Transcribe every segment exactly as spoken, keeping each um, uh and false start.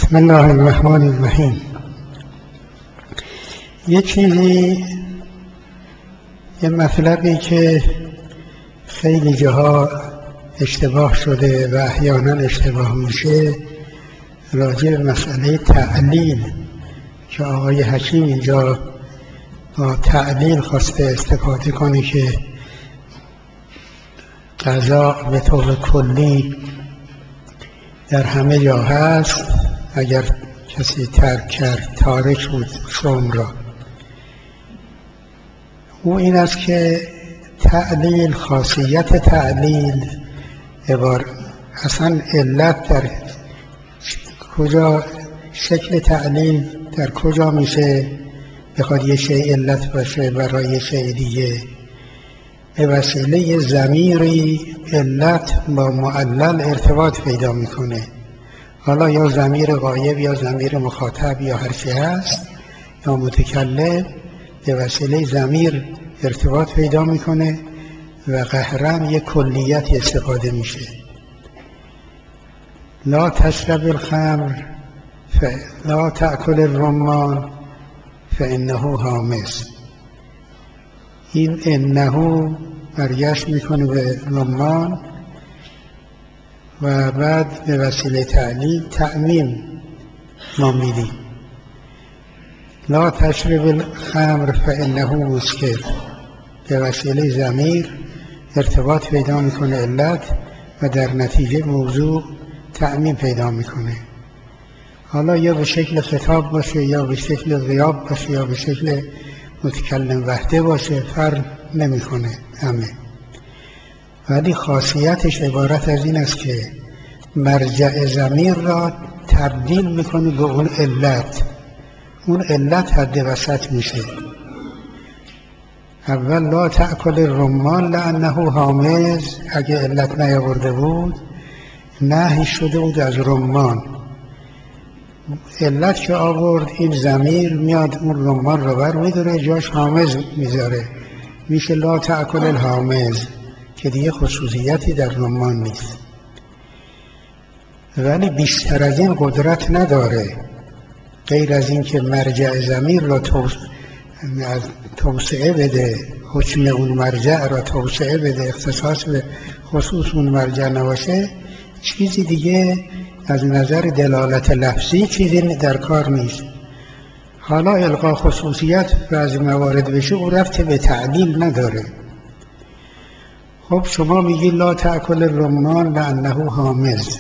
بسم الله الرحمن الرحیم. یه چیزی یه مطلبی که خیلی جاها اشتباه شده و احیانا اشتباه میشه راجع به مسئله تعلیل که آقای حکیم اینجا با تعلیل خواسته استفاده کنه که قضا به طور کلی در همه جا هست اگر کسی ترک کرد تارک بود صوم را. او این است که تعلیل، خاصیت تعلیل عبارت اصلا علت در کجا، شکل تعلیل در کجا میشه بخواد یه شیء علت باشه برای یه شیء دیگه. به وسیله ضمیری علت با معلل ارتباط پیدا میکنه، حالا یا ضمیر غایب یا ضمیر مخاطب یا هر چی هست یا متکلم، به وسیله ضمیر ارتباط پیدا میکنه و قهرن یک کلیت استفاده میشه. لا تشرب الخمر ف... لا تأکل الرمان فانه هامس. این انه برگشت میکنه به رمان و بعد به وسیله تعلیل تعمیم ما میدیم. لا تشرب الخمر فانه مسکر، به وسیله ضمیر ارتباط پیدا میکنه علت و در نتیجه موضوع تعمیم پیدا میکنه. حالا یا به شکل خطاب باشه یا به شکل غیاب باشه یا به شکل متکلم وحده باشه فرق نمیکنه همه، ولی خاصیتش عبارت از این است که مرجع ضمیر را تبدیل میکنه به اون علت. اون علت حد وسط میشه. اول لا تأکل الرمان لانه هامز، اگه علت نیاورده بود نهی شده بود از رمان. علت که آورد این ضمیر میاد اون رمان رو بر میداره جاش هامز میذاره، میشه لا تأکل الهامز که دیگه خصوصیتی در رمان نیست. ولی بیشتر از این قدرت نداره، غیر از این که مرجع ضمیر را توسعه بده، حکم اون مرجع را توسعه بده، اختصاص به خصوص اون مرجع نباشه، چیزی دیگه از نظر دلالت لفظی چیزی در کار نیست. حالا القا خصوصیت بعضی موارد بشه او رفت به تعلیل نداره. خب شما میگی لا تأکل الرمان لانه هامز،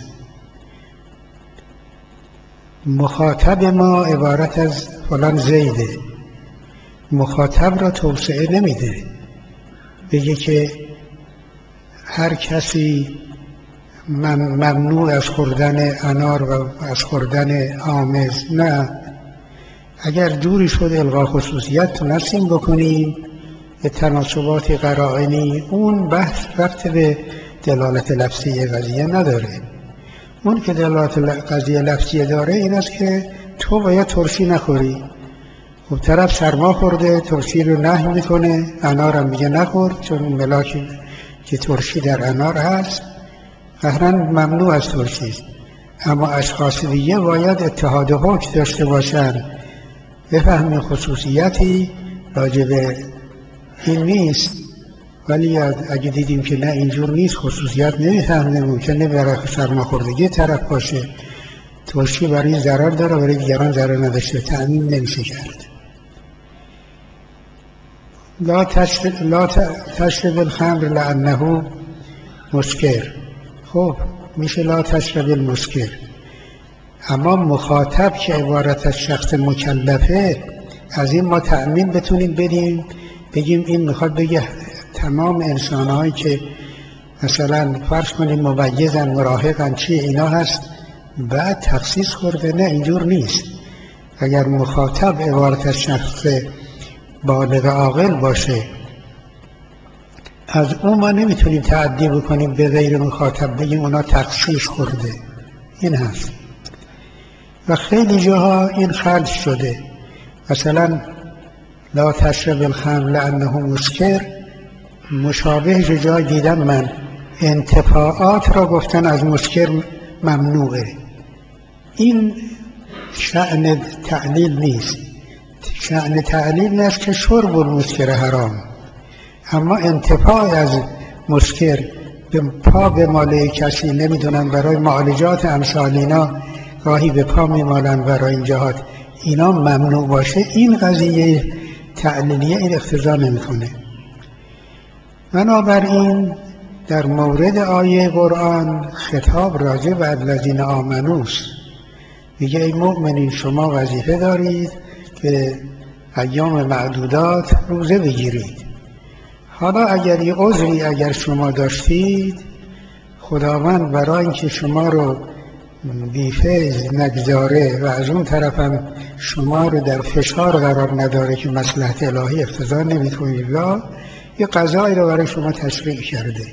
مخاطب ما عبارت از فلان زیده، مخاطب را توسعه نمیده بگه که هر کسی ممنوع از خوردن انار و از خوردن آمز. نه، اگر دوری شد الغا خصوصیت تونستیم بکنیم به تناسبات قرائنی، اون بحث رفت به دلالت لفظی قضیه نداره. اون که دلالت قضیه لفظی داره این است که تو باید ترشی نخوری. خب طرف سرما خورده ترشی رو نهی میکنه، انار هم میگه نخور چون ملاکی که ترشی در انار هست قهرن ممنوع از ترشی است. اما اشخاص دیگه باید اتحاد حکم داشته باشن، بفهمین خصوصیتی راجع به این نیست. ولی اگه دیدیم که نه اینجور نیست، خصوصیت نمیفهمه، ممکنه برای سرماخوردگی طرف باشه، ترشی برای این ضرر داره برای دیگران ضرر نداشته، تعمیم نمیشه کرد. لا تشرب لا تشرب الخمر لانه مسکر. خب میشه لا تشرب المسکر، اما مخاطب که عبارت از شخص مکلفه از این ما تعمیم بتونیم بدیم، بگیم این میخواد بگه تمام انسانهایی که مثلا فرض کنیم ممیزن، مراهقن، چی اینا هست، بعد تخصیص خورده. نه اینجور نیست. اگر مخاطب عبارت از شخص بالغ عاقل باشه از اون ما نمیتونیم تعدی بکنیم به غیر مخاطب بگیم اونا تخصیص خورده. این هست و خیلی جاها این خلط شده. مثلا لا تشرب الخمر لانه مسکر مشابه جای دیدم من انتفاعات را گفتن از مسکر ممنوعه. این شأن تعلیل نیست. شأن تعلیل نیست که شرب المسکر حرام، اما انتفاع از مسکر به پا به ماله کسی، نمیدونم برای معالجات امثال اینا گاهی به پا میمالن برای این جهات، اینا ممنوع باشه، این قضیه تعلیلیه این اقتضا نمیکنه. بنابراین در مورد آیه قرآن خطاب راجع به الذین آمنوست. میگه ای مؤمنین شما وظیفه دارید که ایام معدودات روزه بگیرید. حالا اگر یه عذری اگر شما داشتید، خداوند برای اینکه شما رو بی‌فیض نگذاره و از اون طرف هم شما رو در فشار قرار نداره که مصلحت الهی اقتضا نمی‌کنید، یا یه قضایی رو برای شما تشریع کرده.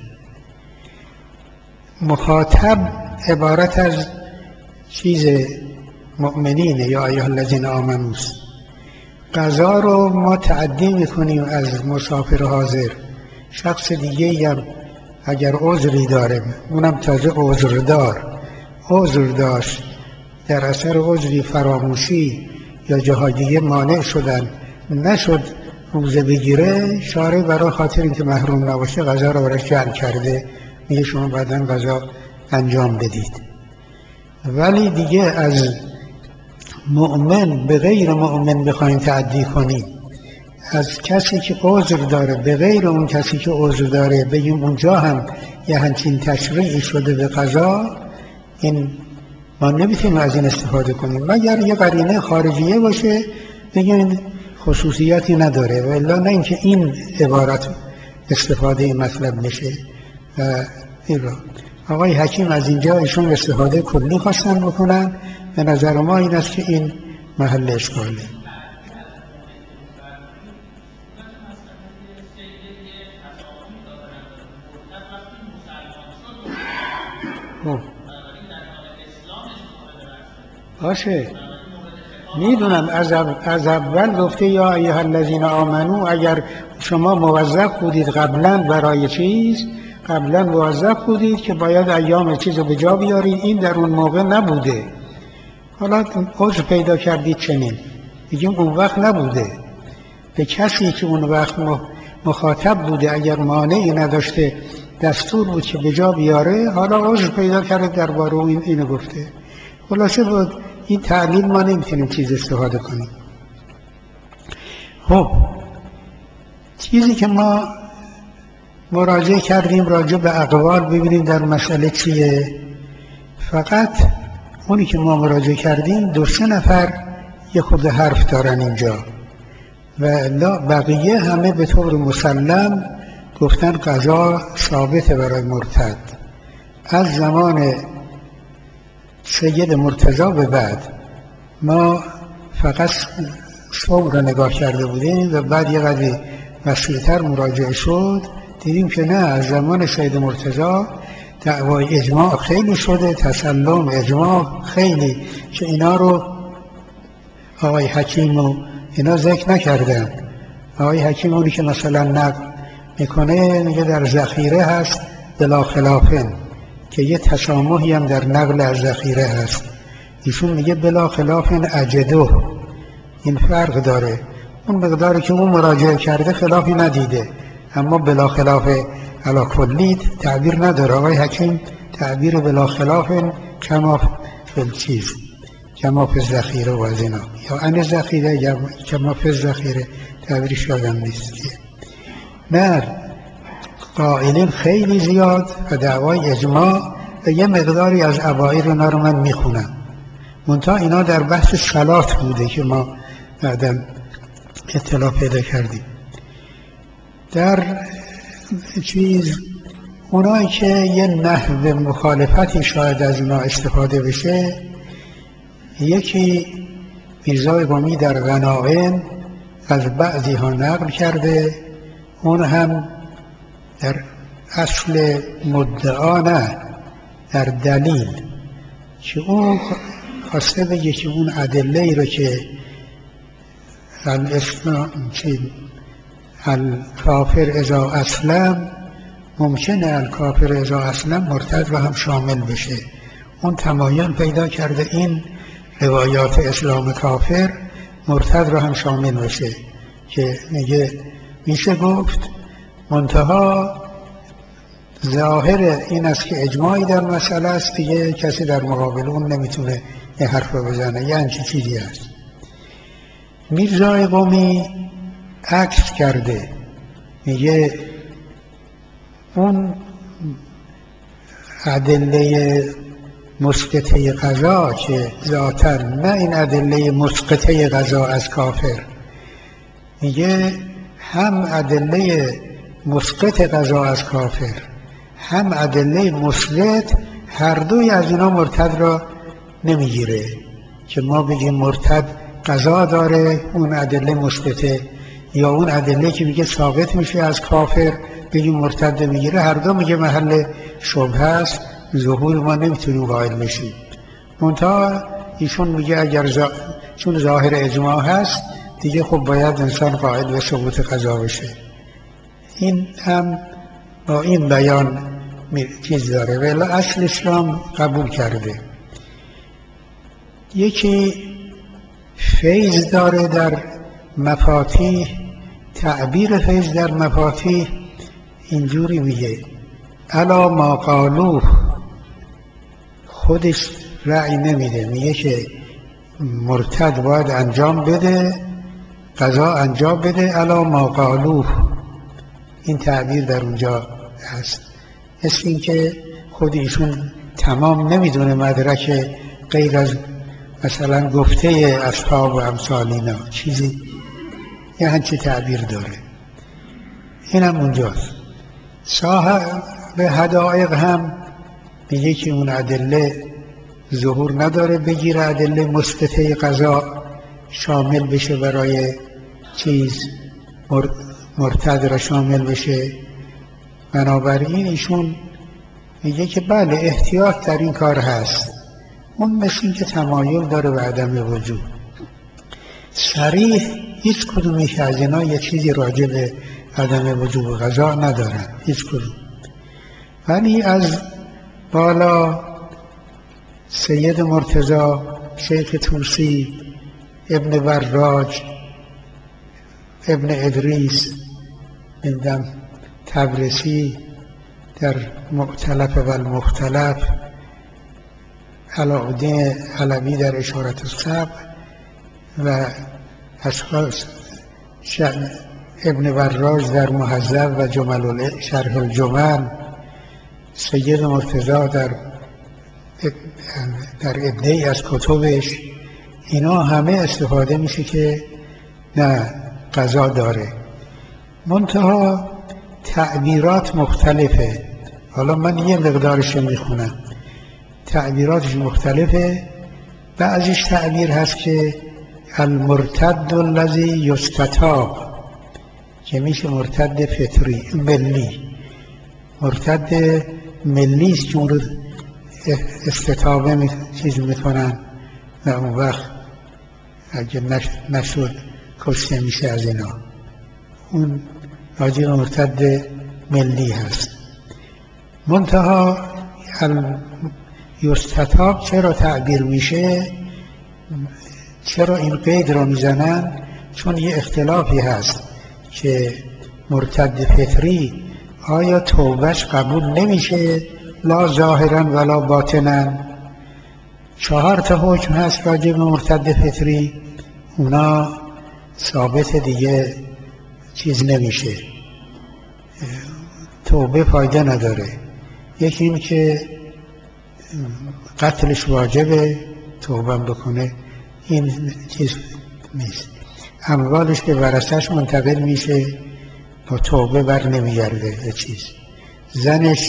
مخاطب عبارت از چیز مؤمنینه یا ایها الذین آمنوا. قضا رو ما تعدی میکنیم از مسافر حاضر. شخص دیگه هم اگر عذری داره، اونم تازه عذردار عذر داشت، در اثر عذری فراموشی یا جاهای دیگه مانع شدن نشد روزه بگیره، شارع برای خاطر اینکه محروم نباشه قضا رو براش جعل کرده، میگه شما بعداً قضا انجام بدید. ولی دیگه از مؤمن به غیر مؤمن بخواین تعدی کنید، از کسی که عذر داره به غیر اون کسی که عذر داره بگیم اونجا هم یه همچین تشریعی شده به قضا، این ما نمیتونیم از این استفاده کنیم مگر یه قرینه خارجیه باشه بگیم خصوصیاتی نداره، و الا نه اینکه این عبارت استفاده مطلب بشه. و این را آقای حکیم از اینجا ایشون استفاده کلی خواستن بکنن، به نظر ما این است که این محل اشکاله. باشه میدونم از, از اول گفته یا ایها الذین آمنو، اگر شما موظف بودید قبلا برای چیز، قبلا موظف بودید که باید ایام چیز رو به جا بیارید، این در اون موقع نبوده، حالا عذر پیدا کردید چنین، میگیم اون وقت نبوده. به کسی که اون وقت مخاطب بوده اگر مانعی نداشته دستور بود که به جا بیاره، حالا عذر پیدا کرده درباره این اینو گفته. خلاصه بود این تعلیل ما نمیتونیم چیز استفاده کنیم. خب چیزی که ما مراجعه کردیم راجع به اقوال ببینیم در مسئله چیه. فقط اونی که ما مراجعه کردیم دو سه نفر یه خود حرف دارن اینجا، و لا بقیه همه به طور مسلم گفتن قضا ثابت برای مرتد. از زمان سید مرتضی به بعد ما فقط صوم را نگاه کرده بودیم و بعد یه قدری وسیع‌تر مراجعه شد، دیدیم که نه، از زمان سید مرتضی دعوای اجماع خیلی شده، تسلم اجماع خیلی، که اینا رو آقای حکیم و اینا ذکر نکردن. آقای حکیم اونی که مثلا نقل میکنه میگه در ذخیره هست بلا خلافن، که یه تسامحی هم در نقل از ذخیره هست. ایشون میگه بلا خلافن اجدو، این فرق داره. اون مقداری که اون مراجعه کرده خلافی ندیده، اما بلا خلاف علا کلی تعبیر نداره. آقای حکیم تعبیر بلا خلافن کما فی چیز، کما فی ذخیره و از اینا، یا ان ذخیره یا کما فی ذخیره، تعبیرش یادم نیست. نه، قائلین خیلی زیاد و دعوای اجماع و یه مقداری از اوائل اینا رو من میخونم. منتها اینا در بحث صلات بوده که ما بعداً اطلاع پیدا کردیم. در چیز اونایی که یه نحو مخالفتی شاید از اینا استفاده بشه، یکی میرزای قمی در غنائم از بعضی ها نقل کرده، اون هم در اصل مدعا نه، در دلیل، که اون خواسته بگه که اون ادله ای رو که الاسلام چی الکافر اذا اسلم، ممکنه الکافر اذا اسلم مرتد رو هم شامل بشه. اون تمایل پیدا کرده این روایات اسلام کافر مرتد را هم شامل بشه که میگه میشه گفت منتها ظاهر این است که اجماعی در مسئله است، دیگه کسی در مقابل اون نمیتونه یه حرف رو بزنه، یه همچین چیزی هست. میرزای قمی عکس کرده، میگه اون ادله مسقطه قضا که ذاتاً نه این ادله مسقطه قضا از کافر، میگه هم ادله مسقط قضا از کافر هم ادله مثبت هر دوی از اینا مرتد را نمیگیره که ما بگیم مرتد قضا داره اون ادله مثبته، یا اون ادله که میگه ثابت میشه از کافر بگیم مرتد میگیره. هر دو میگه محل شبهه است، ظهور ما نمیتونیم قائل بشیم. منتها ایشون میگه اگر زا... چون ظاهر اجماع هست دیگه خب باید انسان قائل به ثبوت قضا بشه. این هم با این بیان چیز داره، ولی اصل اسلام قبول کرده. یکی فیض داره در مفاتیح، تعبیر فیض در مفاتیح اینجوری میگه الا ما قالوه، خودش رأی نمیده، میگه که مرتد باید انجام بده، قضا انجام بده، الا ما قالوه. این تعبیر در اونجا هست، مثل این که خود ایشون تمام نمیدونه مدرک غیر از مثلا گفته اصحاب و امثال اینا چیزی، یه همچی تعبیر داره. این هم اونجاست. صاحب حدائق هم میگه که اون ادله ظهور نداره، بگیره ادله مثبته قضا شامل بشه برای چیز مرتد را شامل بشه. بنابراین ایشون میگه که بله احتیاط در این کار هست، اون مثل این که تمایل داره به عدم وجود. صریح هیچ کدومی که از اینا یه چیزی راجع به عدم وجود قضا ندارن، هیچ کدوم. ولی از بالا سید مرتضی، شیخ طوسی، ابن وراج، ابن ادریس، ابن تبرسی در مختلف و المختلف، علاءالدین علوی در اشارت السبع و اشخاص ابن وراج در مهذب و جمل شرح الجمل، سید مرتضی در در عده‌ای از کتبش، اینا همه استفاده میشه که نه قضا داره. منتها تعبیرات مختلفه. حالا من یه مقدارش میخونم، تعبیراتش مختلفه. بعضیش تعبیر هست که المرتد الذی یستتاب، که میشه مرتد فطری ملی، مرتد ملی است که اون رو استتابه می چیز میکنن و اون وقت اگه نشد کشته میشه از اینا. اون راجع مرتد ملی هست. منتها یستتاب چرا تعبیر میشه، چرا این قید را میزنن؟ چون یه اختلافی هست که مرتد فطری آیا توبهش قبول نمیشه لا ظاهرا ولا باطنا. چهار تا حکم هست راجع به مرتد فطری، اونا ثابت دیگه چیز نمیشه، توبه فایده نداره. یکی این که قتلش واجبه، توبه بکنه این چیز نیست، اموالش به ورثه‌اش منتقل میشه با توبه بر نمیگرده. چیز زنش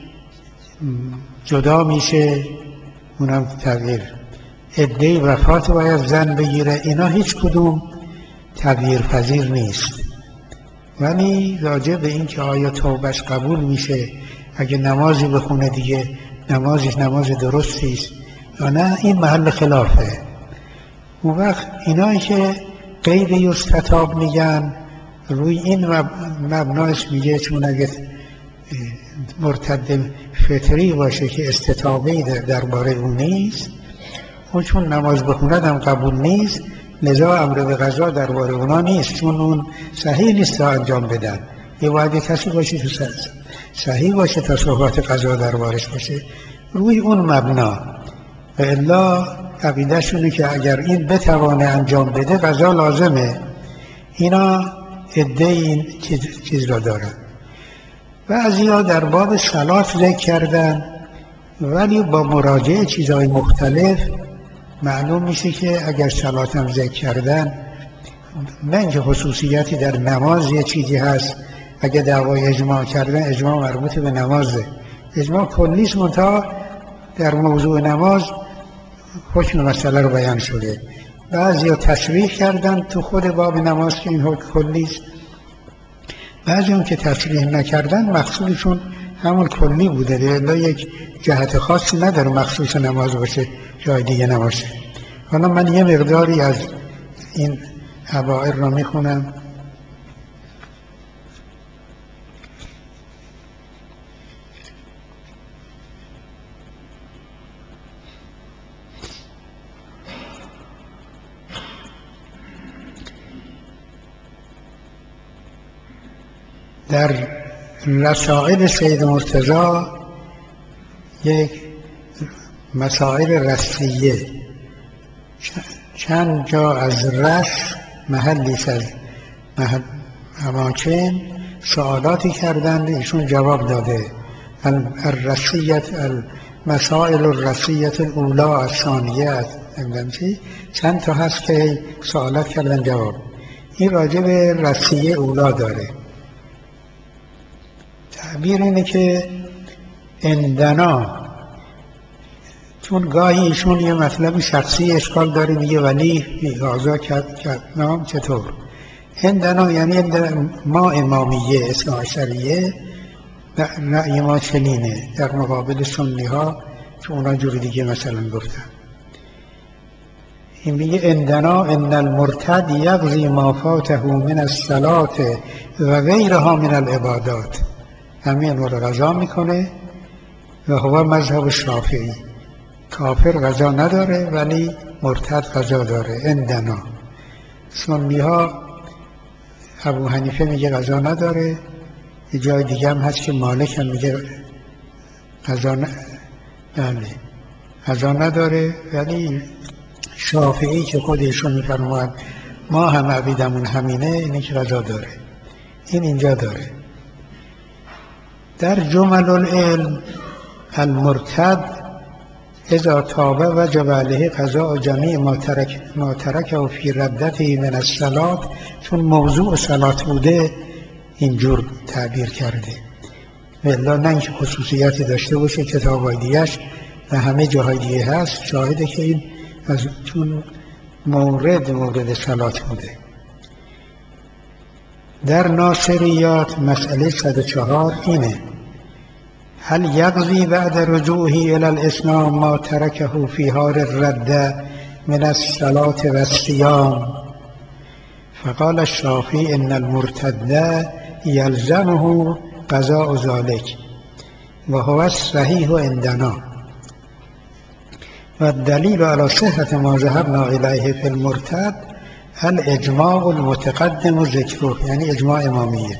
جدا میشه، اونم تغییر، عده وفات باید زن بگیره، اینا هیچ کدوم تغییر پذیر نیست. ولی راجع به این که آیا توبهش قبول میشه اگه نمازی بخونه دیگه نمازش نماز درستی است یا نه، این محل خلافه. اون وقت اینایی که قید یستتاب میگن روی این مبناش میگه چون اگه مرتد فطری باشه که استتابه‌ای درباره اون نیست، اون چون نماز بخوند هم قبول نیست، لذا امر به قضا درباره اونا نیست، چون اون صحیح نیست تا انجام بدن. یه باید کسی باشه تو صحیح باشه تا صحبت قضا دربارش باشه روی اون مبنا. و الا عقیده‌شونه که اگر این بتوانه انجام بده قضا لازمه. اینا عده این چیز را دارن. بعضیا در باب صلات ذکر کردن، ولی با مراجعه چیزهای مختلف معلوم میشه که اگر صلات هم ذکر کردن، نه اینکه خصوصیتی در نماز یه چیزی هست، اگر دعوای اجماع کردن اجماع مربوط به نمازه، اجماع کلیست، منتها در موضوع نماز حکم مسئله رو بیان شده. بعضیا تصریح کردن تو خود باب نماز که این حکم کلیست، بعضی هم که تصریح نکردن مقصودشون همون کلی بوده، الا یک جهت خاصی نداره مخصوص نماز باشه جای دیگه نباشه. حالا من یه مقداری از این حوائر را میخونم. در رسائل سید مرتضی یک مسائل رسیه، چند جا از رس محلیست از محل اماکن سوالاتی کردند، ایشون جواب داده. الرسیت المسائل الرسیت الاولا الثانیه، چند تا هست که سوالات کردن جواب. این راجع به رسیه اولا داره. تعبیر اینه که اندنا، چون گاهی ایشون یه مطلب شخصی اشکال داره، میگه ولی اغاظا کرد کرد نام چطور اندنا، یعنی ما امامیه اثنا عشریه رأی ما چنینه در مقابل سنی ها، چون اونا جوری دیگه مثلا گفتن. این میگه اندنا ان المرتد یقضی ما فاته من الصلاة و غیرها من العبادات، همین رو قضا میکنه و هو مذهب شافعی. کافر قضا نداره ولی مرتد قضا داره. اندنا سنی ها، ابو حنیفه میگه قضا نداره، یه جای دیگه هم هست که مالک هم میگه قضا ن... بله قضا نداره، ولی شافعی که خودشون میفرماید ما هم عقیدمون همینه، اینه که قضا داره. این اینجا داره. در جمل العلم المرتد اذا تاب وجب علیه قضاء جمیع ما ترک ما ترکه و فی ردته من الصلاة، چون موضوع صلات بوده اینجور تعبیر کرده. والله نه اینکه خصوصیتی داشته باشه، کتابای دیگه‌اش و همه جاهای دیگه هست شاهده که این از چون مورد مورد صلات بوده. در ناصریات مسئله صد و چهار اینه: هل یقضی بعد رجوعه الى الاسلام ما ترکه فی حال الرد من الصلاة و الصیام؟ فقال الشافعی ان المرتد یلزمه قضاء ذلك و هو الصحیح عندنا و الدلیل علی صحة ما ذهبنا الیه فی المرتد الاجماع المتقدم ذکره، یعنی اجماع امامیه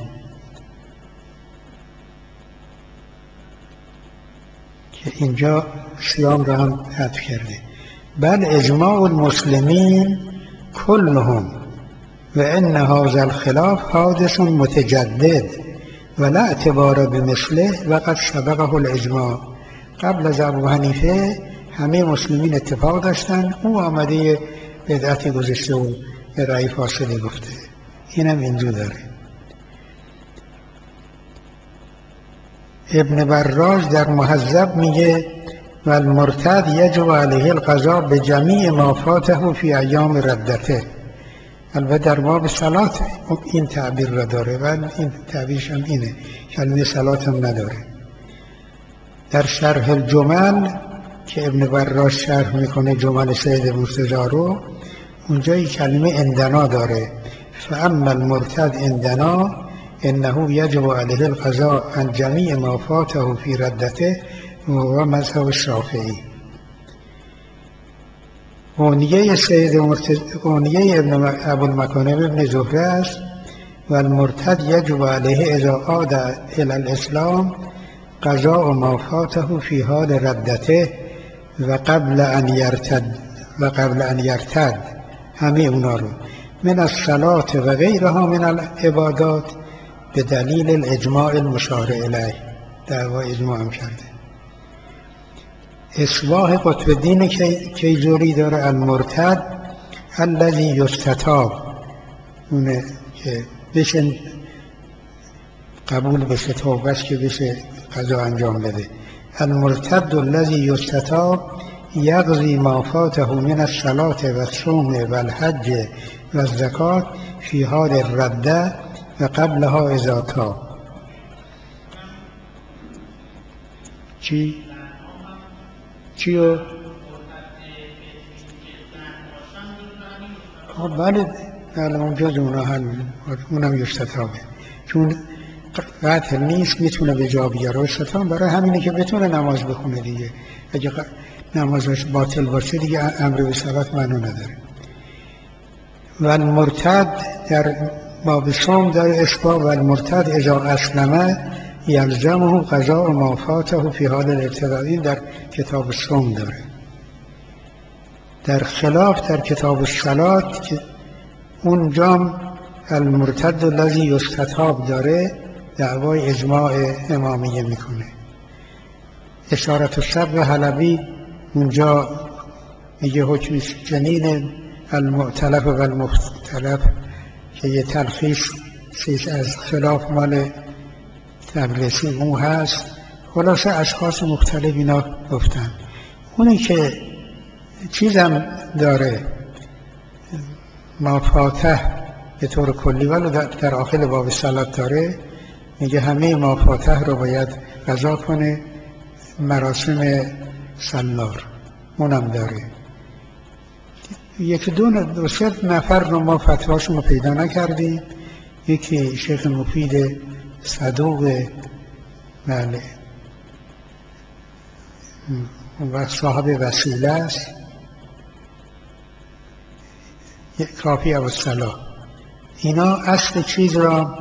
که اینجا صیام را هم حذف کرده. بل اجماع المسلمین کلهم و ان هذا الخلاف حادث متجدد ولا اعتبار بمثله وقد سبقه الاجماع. قبل از ابو حنیفه همه مسلمین اتفاق داشتن، او آمده بدعتی گذاشته و به رأی فاصله گفته. اینم اینجا داره. ابن براج در مهذب میگه و المرتد یجب علیه القضاء به جمیع ما فاته فی ایام ردته. البته در باب صلات این تعبیر را داره، ولی این تعبیرش هم اینه، کلمه صلات هم نداره. در شرح الجمل که ابن براج شرح میکنه جمل سید مرتضی رو، اونجا این کلمه اندنا داره: فاما المرتد اندنا انه یجب علیه القضاء عن جمیع ما فاته فی ردته و مذهب الشافعی. قونیه سید مرتضی قونیه ابن ابوالمکارم ابن زهره است و المرتد یجب علیه اذا عاد الی الاسلام قضاء ما فاته فی حال ردته و قبل ان یرتد و قبل ان یرتد همه اونا رو من الصلاة و غیرها من العبادات به دلیل الاجماع المشار الیه. دعوا اجماع هم کرده. اصلاح قطب الدین کیجوری داره المرتد الذی یستتاب، اونه که بشه قبول بشه توبه است که بشه قضا انجام بده. المرتد الذی یستتاب یقضی ما فاته من الصلاة و الصوم و الحج و الزکات فی حال الرده و قبلها اذا تاب. چی؟ چیو؟ بله بله اونجا اونا حل اونم یستتابه، چون قتل نیست میتونه به جا بیاره. استتام برای همینه که بتونه نماز بخونه دیگه. اگه نمازش باطل باشه دیگه امر به صلات معنی نداره. و المرتد در باب صوم داره اثبات و المرتد اذا اسلمه یلزمه قضاء ما فاته فی حال الابتداء، این در کتاب صوم داره. در خلاف در کتاب الصلات که اونجا المرتد الذی یستتاب داره دعوای اجماع امامیه میکنه. اشارت الصبر حلبی اونجا میگه حکم جنین المؤتلف و المختلف که یه تلخیص از خلاف مال تبریسی اون هست. خلاصه اشخاص مختلف اینا گفتن. اونی که چیزم داره ما فاتح به طور کلی ولی در آخر باب صلات داره، میگه همه ما فاتح رو باید قضا کنه، مراسم سالار اونم داره. یکی دو دو سه نفر رو ما فتواشون رو پیدا نکردیم. یکی شیخ مفید صدوق بله و صاحب وسیله است، کافی الصلاة. اینا اصل چیز را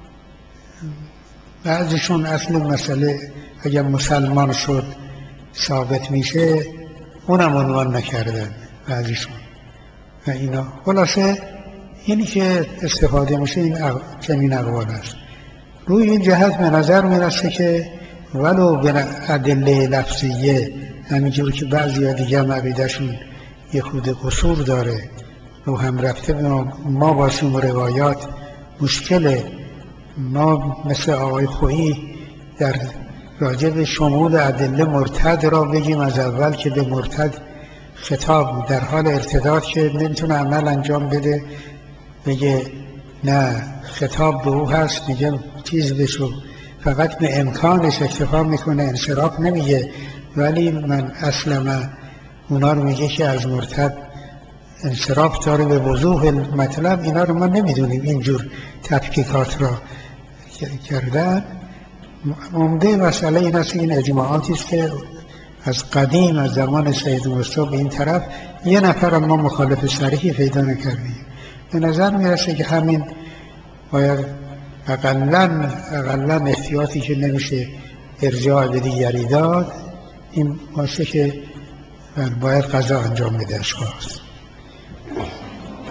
بعضشون اصل مسئله اگر مسلمان شد ثابت میشه اونم عنوان نکردن بعضشون و اینا. خلاصه اینی که استفاده میشه این اق... چنین اقوال است. روی این جهت به نظر میرسه که ولو به ادله لفظیه همینجور که بعضی ها دیگه عقیده‌شون یه خود قصور داره رو هم رفته ما, ما باشیم و روایات مشکله. ما مثل آقای خویی در راجع به شمول ادله مرتد را بگیم از اول که به مرتد خطاب در حال ارتداد که نمیتونه عمل انجام بده، بگه نه خطاب به او هست، میگه چیز بشو، فقط به امکانش اکتفا میکنه، انصراف نمیگه. ولی من اصلا اونا رو میگه که از مرتد انصراف داره به وضوح مطلب. اینا رو ما نمیدونیم اینجور تفکیکات را کردن. عمده مسئله این است این اجماعاتی است که از قدیم از زمان سید مصطفی به این طرف یه نفر ما مخالف صریحی پیدا نکردیم. به نظر میرسه که همین باید اقلن اقلن احتیاطی که نمیشه ارجاع به دیگری داد این باشه که باید قضا انجام بده اشخاص.